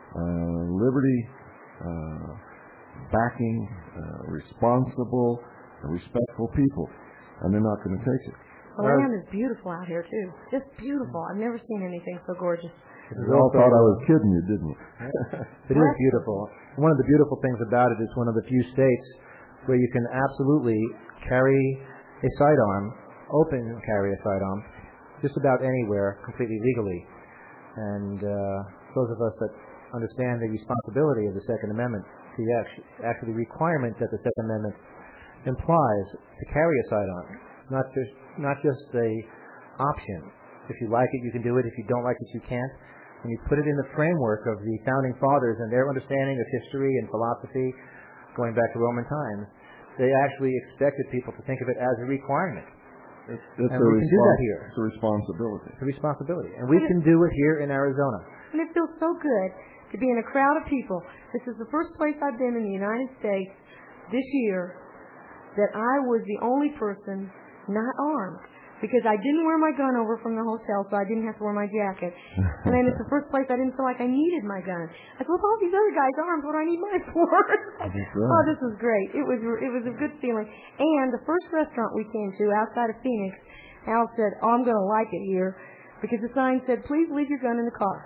liberty-backing, responsible, respectful people. And they're not going to take it. The land is beautiful out here, too. Just beautiful. I've never seen anything so gorgeous. You all thought I was kidding you, didn't you? It is beautiful. One of the beautiful things about it is one of the few states where you can absolutely carry a sidearm, open carry a sidearm, just about anywhere, completely legally. And those of us that understand the responsibility of the Second Amendment, the actually requirement that the Second Amendment implies to carry a sidearm. It's not just a option. If you like it, you can do it. If you don't like it, you can't. When you put it in the framework of the Founding Fathers and their understanding of history and philosophy, going back to Roman times, they actually expected people to think of it as a requirement. We can do that here. It's a responsibility. It's a responsibility. And we can do it here in Arizona. And it feels so good to be in a crowd of people. This is the first place I've been in the United States this year that I was the only person not armed, because I didn't wear my gun over from the hotel, so I didn't have to wear my jacket. And then it's the first place I didn't feel like I needed my gun. I thought, all these other guys armed, what do I need mine for? Oh, this was great. It was a good feeling. And the first restaurant we came to outside of Phoenix, Al said, oh, I'm going to like it here, because the sign said, please leave your gun in the car.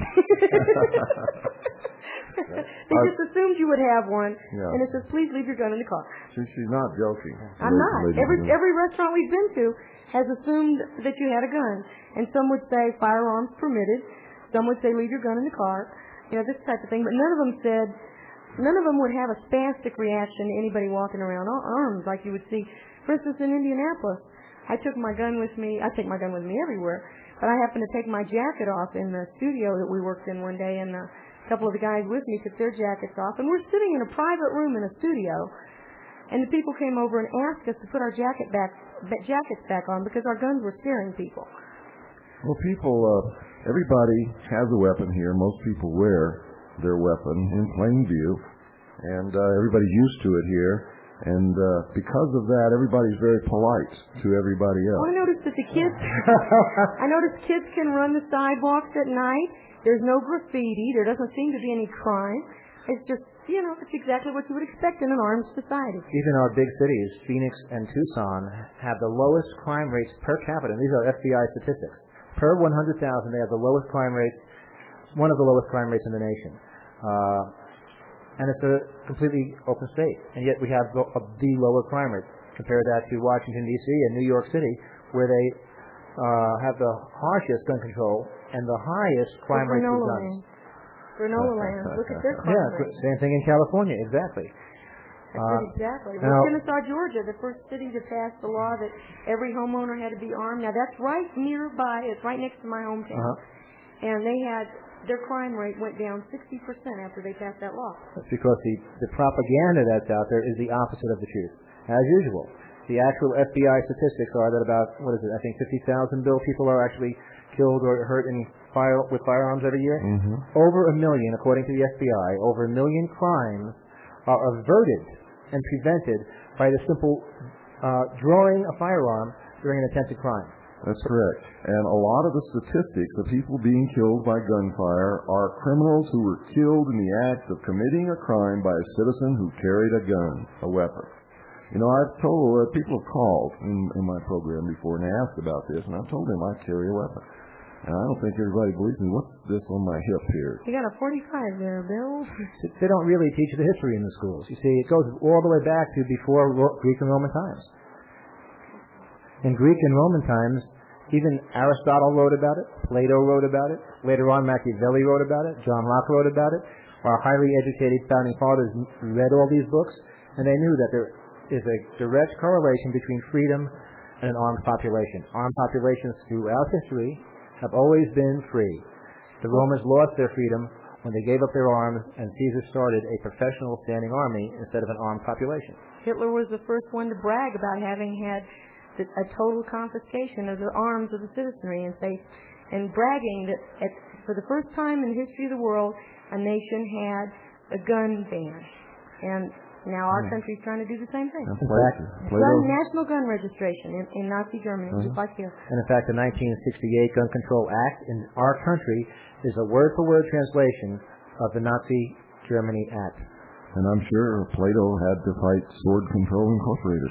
They just assumed you would have one, and it says, please leave your gun in the car. She's not joking. I'm not. Every restaurant we've been to has assumed that you had a gun, and some would say firearms permitted, some would say leave your gun in the car, this type of thing, but none of them would have a spastic reaction to anybody walking around armed like you would see. For instance, in Indianapolis, I take my gun with me everywhere, but I happened to take my jacket off in the studio that we worked in one day, and a couple of the guys with me took their jackets off, and we're sitting in a private room in a studio, and the people came over and asked us to put our jackets back on because our guns were scaring people. Well, everybody has a weapon here. Most people wear their weapon in plain view, and everybody's used to it here. And because of that, everybody's very polite to everybody else. Well, I noticed that kids can run the sidewalks at night. There's no graffiti. There doesn't seem to be any crime. It's just, it's exactly what you would expect in an armed society. Even our big cities, Phoenix and Tucson, have the lowest crime rates per capita. And these are FBI statistics. Per 100,000, they have the lowest crime rates, one of the lowest crime rates in the nation. And it's a completely open state. And yet we have the lower crime rate. Compare that to Washington, D.C. and New York City, where they have the harshest gun control and the highest crime rate for guns. Granola land. Look at their crime rate. Same thing in California, exactly. Exactly. Well, Kennesaw, Georgia, the first city to pass the law that every homeowner had to be armed. Now, that's right nearby. It's right next to my hometown. And their crime rate went down 60% after they passed that law. That's because the propaganda that's out there is the opposite of the truth. As usual, the actual FBI statistics are that about, I think 50,000, Bill, people are actually killed or hurt with firearms every year. Mm-hmm. Over 1 million, according to the FBI, over 1 million crimes are averted and prevented by the simple drawing a firearm during an attempted crime. That's correct. And a lot of the statistics of people being killed by gunfire are criminals who were killed in the act of committing a crime by a citizen who carried a gun, a weapon. I've told people have called in my program before and asked about this, and I've told them I carry a weapon. And I don't think everybody believes me. What's this on my hip here? You got a 45 there, Bill. They don't really teach you the history in the schools. You see, it goes all the way back to before Greek and Roman times. In Greek and Roman times, even Aristotle wrote about it, Plato wrote about it, later on Machiavelli wrote about it, John Locke wrote about it. Our highly educated founding fathers read all these books, and they knew that there is a direct correlation between freedom and an armed population. Armed populations throughout history have always been free. The Romans lost their freedom when they gave up their arms, and Caesar started a professional standing army instead of an armed population. Hitler was the first one to brag about having had a total confiscation of the arms of the citizenry and bragging that for the first time in the history of the world, a nation had a gun ban. And now our country's trying to do the same thing. National gun registration in Nazi Germany, just like here. And in fact, the 1968 Gun Control Act in our country is a word-for-word translation of the Nazi Germany Act. And I'm sure Plato had to fight Sword Control Incorporated.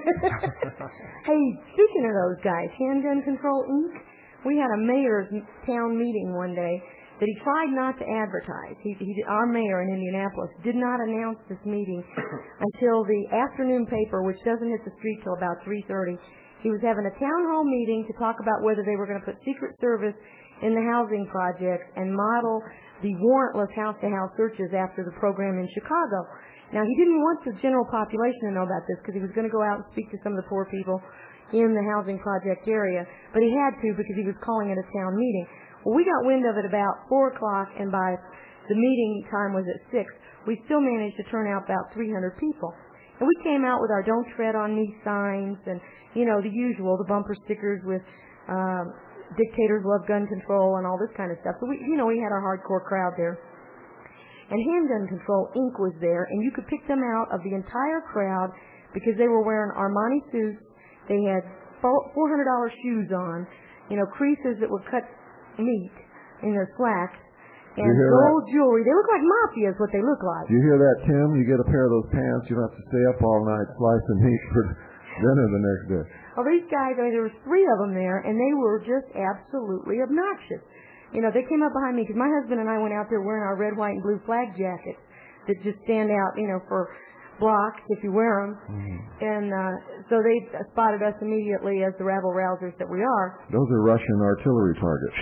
Hey, speaking of those guys, Handgun Control Inc., we had a mayor's town meeting one day that he tried not to advertise. Our mayor in Indianapolis did not announce this meeting until the afternoon paper, which doesn't hit the street till about 3:30. He was having a town hall meeting to talk about whether they were going to put Secret Service in the housing projects and model the warrantless house-to-house searches after the program in Chicago. Now, he didn't want the general population to know about this because he was going to go out and speak to some of the poor people in the housing project area, but he had to because he was calling it a town meeting. Well, we got wind of it about 4 o'clock, and by the meeting time was at 6, we still managed to turn out about 300 people. And we came out with our Don't Tread on Me signs and, the usual, the bumper stickers with Dictators Love Gun Control and all this kind of stuff. So we had our hardcore crowd there. And Handgun Control, Inc. was there, and you could pick them out of the entire crowd because they were wearing Armani suits. They had $400 shoes on, creases that would cut meat in their slacks, and gold jewelry. They look like mafia is what they look like. You hear that, Tim? You get a pair of those pants, you don't have to stay up all night slicing meat for dinner the next day. Well, these guys, there was 3 of them there, and they were just absolutely obnoxious. They came up behind me because my husband and I went out there wearing our red, white, and blue flag jackets that just stand out, for blocks if you wear them. Mm-hmm. And so they spotted us immediately as the rabble-rousers that we are. Those are Russian artillery targets.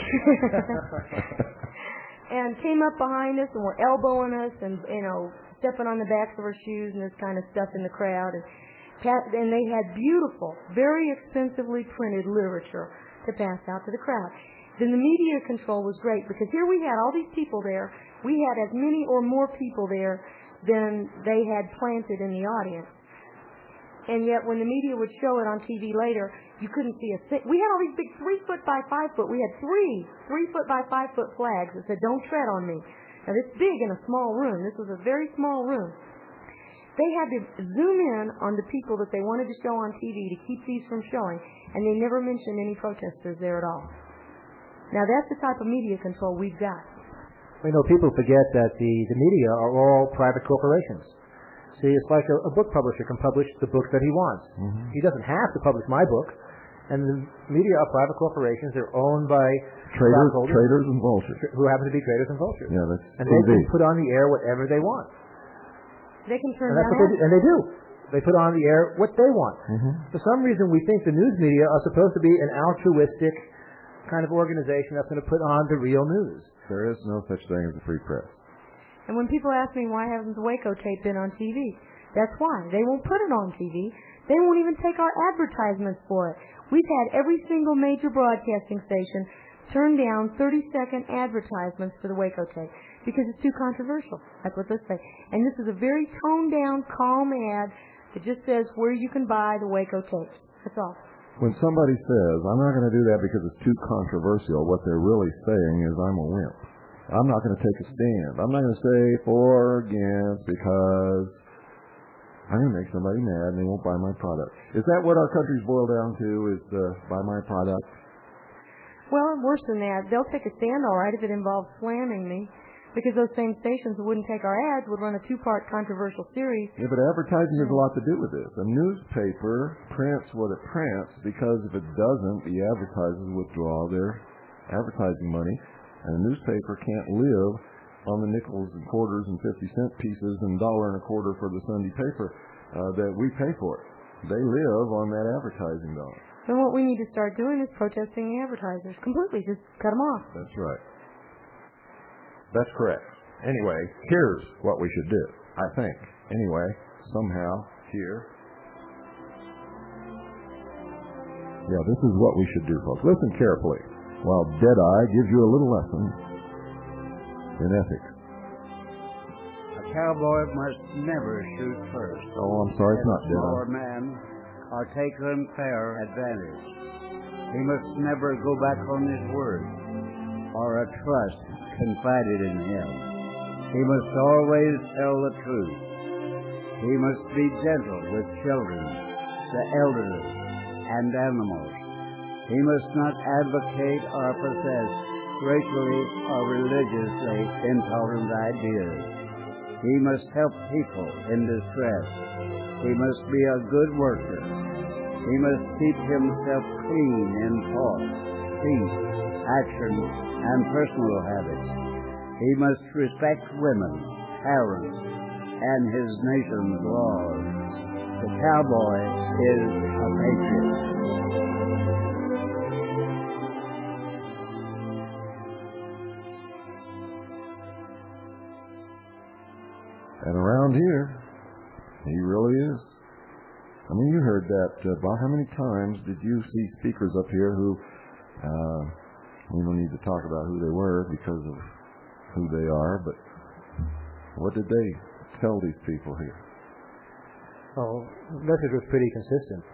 And came up behind us and were elbowing us and, stepping on the backs of our shoes and this kind of stuff in the crowd. And they had beautiful, very expensively printed literature to pass out to the crowd. Then the media control was great because here we had all these people there. We had as many or more people there than they had planted in the audience. And yet when the media would show it on TV later, you couldn't see a thing. We had all these big 3 foot by 5 foot. We had 3 foot by 5 foot flags that said, "Don't tread on me." Now this big in a small room. This was a very small room. They had to zoom in on the people that they wanted to show on TV to keep these from showing, and they never mentioned any protesters there at all. Now, that's the type of media control we've got. People forget that the media are all private corporations. See, it's like a book publisher can publish the books that he wants. Mm-hmm. He doesn't have to publish my book. And the media are private corporations. They're owned by traders and vultures. Who happen to be traders and vultures. Yeah, that's and they can put on the air whatever they want. They can turn down and they do. They put on the air what they want. Mm-hmm. For some reason, we think the news media are supposed to be an altruistic kind of organization that's going to put on the real news. There is no such thing as a free press. And when people ask me why hasn't the Waco tape been on TV, that's why. They won't put it on TV. They won't even take our advertisements for it. We've had every single major broadcasting station turn down 30-second advertisements for the Waco tape because it's too controversial. That's what they say. And this is a very toned-down, calm ad that just says where you can buy the Waco tapes. That's all. When somebody says, "I'm not going to do that because it's too controversial," what they're really saying is, "I'm a wimp. I'm not going to take a stand. I'm not going to say for or against because I'm going to make somebody mad and they won't buy my product." Is that what our country's boiled down to, is buy my product? Well, worse than that. They'll take a stand, all right, if it involves slamming me. Because those same stations wouldn't take our ads, would run a 2-part controversial series. Yeah, but advertising has a lot to do with this. A newspaper prints what it prints because if it doesn't, the advertisers withdraw their advertising money. And a newspaper can't live on the nickels and quarters and 50-cent pieces and $1.25 for the Sunday paper that we pay for it. They live on that advertising dollar. And what we need to start doing is protesting the advertisers completely. Just cut them off. That's right. That's correct. Anyway, here's what we should do, I think. Anyway, somehow, here. Yeah, this is what we should do, folks. Listen carefully while Deadeye gives you a little lesson in ethics. A cowboy must never shoot first. Oh, I'm sorry, it's not Deadeye. Or man, or take unfair advantage. He must never go back on his word, or a trust confided in him. He must always tell the truth. He must be gentle with children, the elderly, and animals. He must not advocate or possess racially or religiously intolerant ideas. He must help people in distress. He must be a good worker. He must keep himself clean in thought, speech, action, and personal habits. He must respect women, parents, and his nation's laws. The cowboy is a patriot. And around here, he really is. I mean, you heard that. About how many times did you see speakers up here who, we don't need to talk about who they were because of who they are, but what did they tell these people here? Oh, the message was pretty consistent.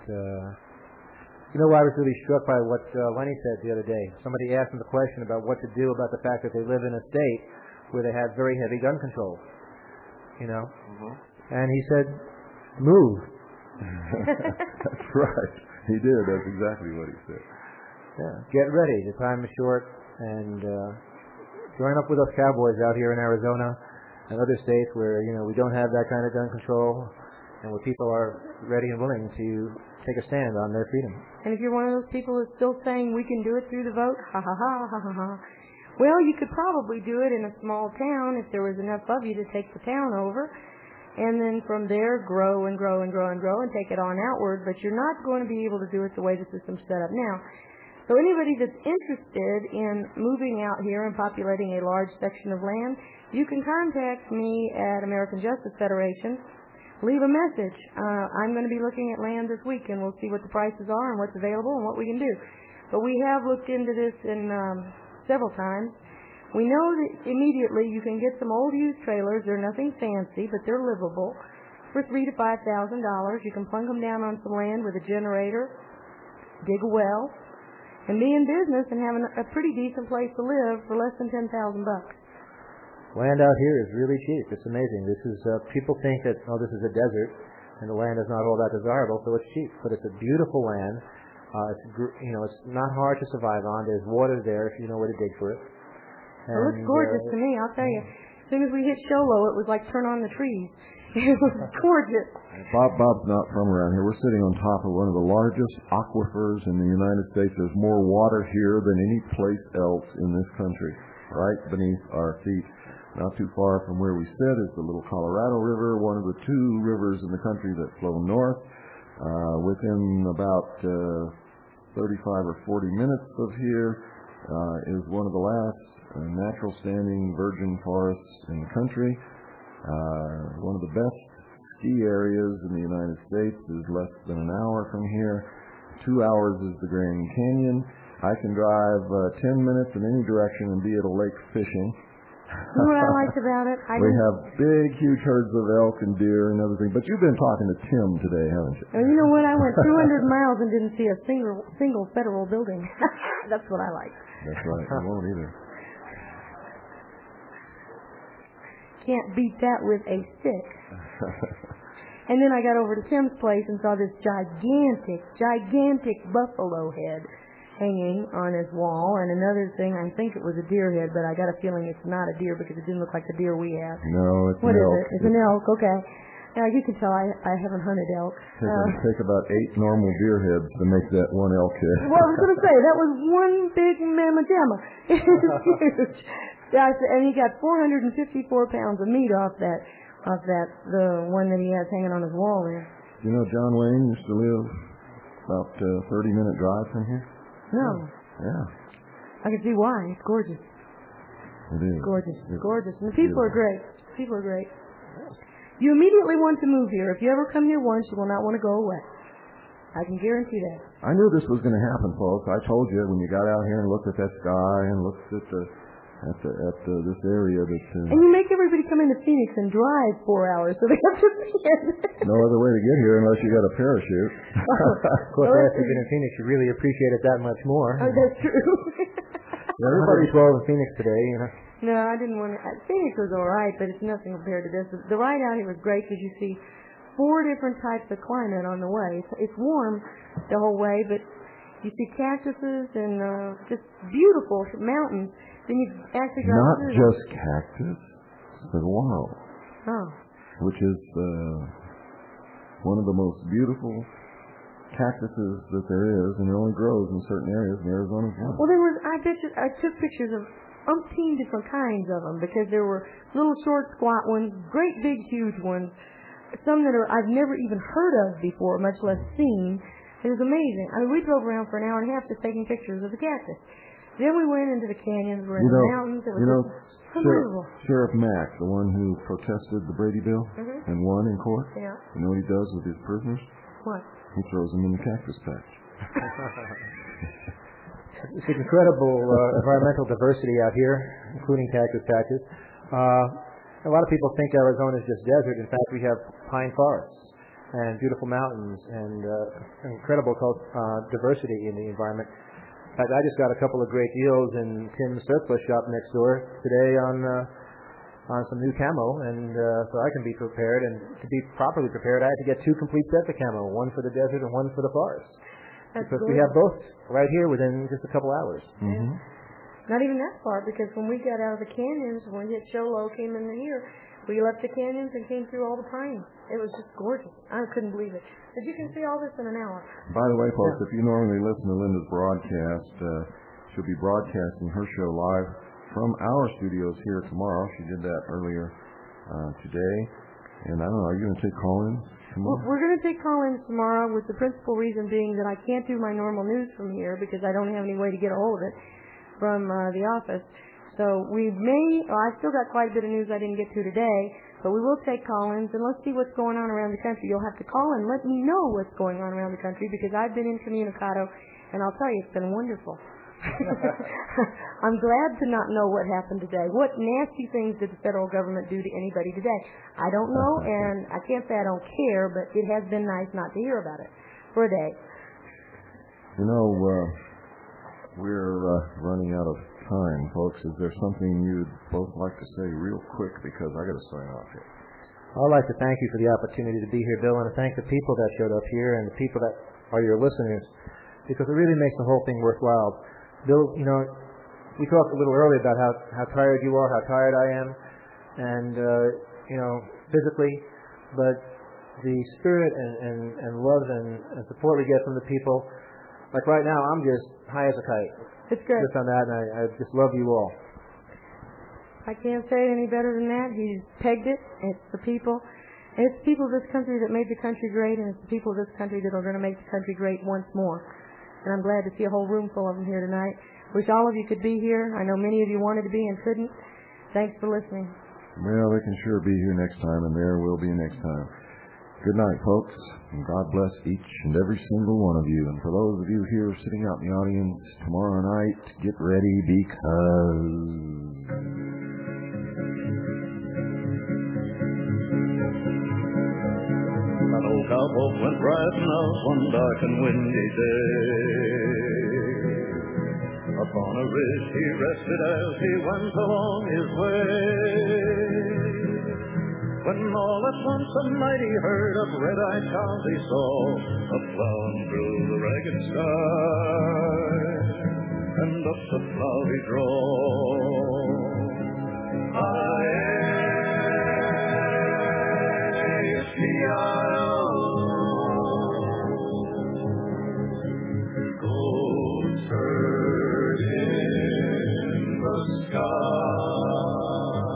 I was really struck by what Lenny said the other day. Somebody asked him the question about what to do about the fact that they live in a state where they had very heavy gun control. And he said, "Move." That's right. He did. That's exactly what he said. Yeah. Get ready. The time is short. And join up with us cowboys out here in Arizona and other states where we don't have that kind of gun control, and where people are ready and willing to take a stand on their freedom. And if you're one of those people that's still saying we can do it through the vote, ha ha ha ha ha ha. Well, you could probably do it in a small town if there was enough of you to take the town over, and then from there grow and grow and grow and grow and take it on outward. But you're not going to be able to do it the way the system's set up now. So anybody that's interested in moving out here and populating a large section of land, you can contact me at American Justice Federation. Leave a message. I'm going to be looking at land this week, and we'll see what the prices are and what's available and what we can do. But we have looked into this in several times. We know that immediately you can get some old used trailers. They're nothing fancy, but they're livable for $3,000 to $5,000. You can plunk them down on some land with a generator, dig a well, and be in business and have a pretty decent place to live for less than $10,000. Land out here is really cheap. It's amazing. This is people think that this is a desert and the land is not all that desirable, so it's cheap. But it's a beautiful land. It's not hard to survive on. There's water there if you know where to dig for it. It looks gorgeous to me. I'll tell you. As soon as we hit Sholo, it was like turn on the trees. It was gorgeous. Bob's not from around here. We're sitting on top of one of the largest aquifers in the United States. There's more water here than any place else in this country, right beneath our feet. Not too far from where we sit is the Little Colorado River, one of the two rivers in the country that flow north. Within about 35 or 40 minutes of here is one of the last natural standing virgin forests in the country. One of the best ski areas in the United States is less than an hour from here. 2 hours is the Grand Canyon. I can drive 10 minutes in any direction and be at a lake fishing. You know what I liked about it? We have big, huge herds of elk and deer and everything. But you've been talking to Tim today, haven't you? And you know what? I went 200 miles and didn't see a single federal building. That's what I like. That's right. I won't either. Can't beat that with a stick. And then I got over to Tim's place and saw this gigantic buffalo head hanging on his wall, and another thing, I think it was a deer head, but I got a feeling it's not a deer because it didn't look like the deer we have. No, it's an elk. What is it? It's an elk, okay. Now, you can tell I haven't hunted elk. It take about 8 normal deer heads to make that one elk head. Well, I was going to say, that was one big mamma jamma. It was huge. And he got 454 pounds of meat off that, the one that he has hanging on his wall there. You know, John Wayne used to live about a 30-minute drive from here. No. Yeah. I can see why. It's gorgeous. It is. Gorgeous. It's gorgeous. And the people are great. People are great. You immediately want to move here. If you ever come here once, you will not want to go away. I can guarantee that. I knew this was going to happen, folks. I told you when you got out here and looked at that sky and looked at this area that. And you make everybody come into Phoenix and drive 4 hours, so they have to see it. No other way to get here unless you got a parachute. Of course, after you've been in Phoenix, you really appreciate it that much more. Oh, that's true. Everybody's well in Phoenix today, you know. No, I didn't want to. Phoenix was all right, but it's nothing compared to this. The ride out here was great because you see 4 different types of climate on the way. It's warm the whole way, but you see cactuses and just beautiful mountains. Then you actually drive Not through. just cactus, but wow. Oh. Which is one of the most beautiful cactuses that there is, and it only grows in certain areas in Arizona as well. Well, I took pictures of umpteen different kinds of them because there were little short squat ones, great big huge ones, some that I've never even heard of before, much less seen. It was amazing. I mean, we drove around for an hour and a half just taking pictures of the cactus. Then we went into the canyons, we're in the mountains. It was unbelievable. Sheriff Mack, the one who protested the Brady bill and won in court, Yeah. you know what he does with his prisoners? What? He throws them in the cactus patch. It's incredible environmental diversity out here, including cactus patches. A lot of people think Arizona is just desert. In fact, we have pine forests and beautiful mountains and incredible diversity in the environment. In fact, I just got a couple of great deals in Tim's surplus shop next door today on on some new camo, and so I can be prepared. And to be properly prepared, I had to get 2 complete sets of camo, one for the desert and one for the forest. That's because good. we have both right here within just a couple hours. Mm-hmm. Not even that far, because when we got out of the canyons, when we hit Show Low, came in here, we left the canyons and came through all the pines. It was just gorgeous. I couldn't believe it. But you can see all this in an hour. By the way, folks, if you normally listen to Linda's broadcast, she'll be broadcasting her show live from our studios here tomorrow. She did that earlier today. And I don't know, are you going to take call-ins tomorrow? We're going to take call-ins tomorrow, with the principal reason being that I can't do my normal news from here because I don't have any way to get a hold of it from the office. So we may, I've still got quite a bit of news I didn't get to today, but we will take call-ins, and let's see what's going on around the country. You'll have to call and let me know what's going on around the country, because I've been incommunicado, and I'll tell you, it's been wonderful. I'm glad to not know what happened today. What nasty things did the federal government do to anybody today? I don't know, and I can't say I don't care, but it has been nice not to hear about it for a day. You know, we're running out of time, folks. Is there something you'd both like to say real quick, because I got to sign off here? I'd like to thank you for the opportunity to be here, Bill, and to thank the people that showed up here and the people that are your listeners, because it really makes the whole thing worthwhile. Bill, you know, we talked a little earlier about how tired you are, how tired I am, and, you know, physically, but the spirit and love and support we get from the people, like right now, I'm just high as a kite. It's good. Just on that, and I just love you all. I can't say it any better than that. He's pegged it. It's the people. It's the people of this country that made the country great, and it's the people of this country that are going to make the country great once more. And I'm glad to see a whole room full of them here tonight. Wish all of you could be here. I know many of you wanted to be and couldn't. Thanks for listening. Well, they can sure be here next time, and there will be next time. Good night, folks, and God bless each and every single one of you. And for those of you here sitting out in the audience tomorrow night, get ready, because that old cowboy went riding out one dark and windy day. Upon a ridge he rested as he went along his way. When all at once a mighty herd of red-eyed cows he saw, a-plowing through the ragged sky, and up the cloudy draw. Goats herd in the sky.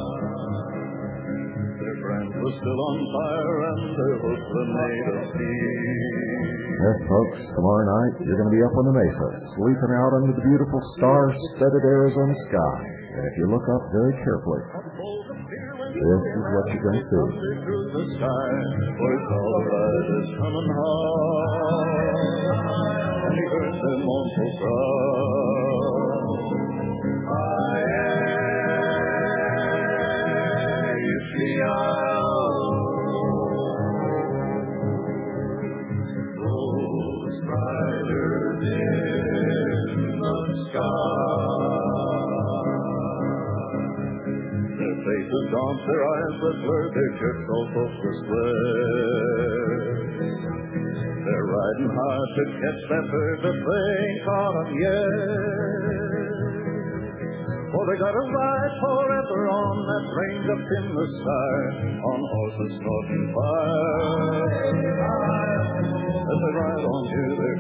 Their brand was still on fire and their hooves were made of steel. yes, folks, tomorrow night you're going to be up on the mesa, sleeping out under the beautiful star-studded Arizona sky. And if you look up very carefully, this is what you're going to see. Through the sky, where Colorado is coming high, and he heard their mournful cry. Those riders in the sky. Their faces gaunt, their eyes were blurred, their shirts all close were square. They're riding hard to catch that bird, but they ain't caught 'em yet. For they gotta ride forever on that range up in the sky, on horses snorting fire, as they ride on to their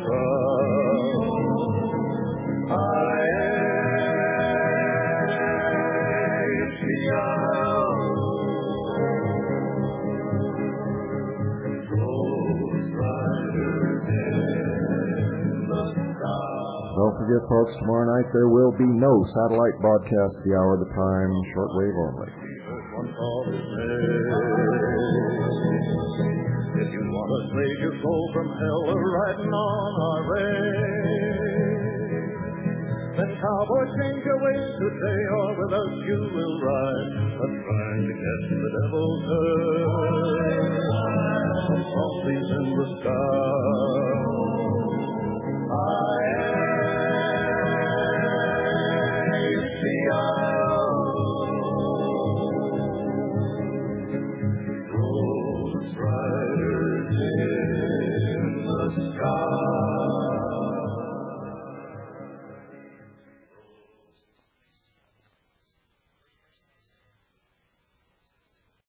crown. Don't forget, folks, tomorrow night there will be no satellite broadcast at the hour of the time, shortwave only. If you want to save your soul from hell or riding on our race, then cowboy, change your ways today, or with us you will ride, but trying to catch the devil's herd from crossings in the sky. God.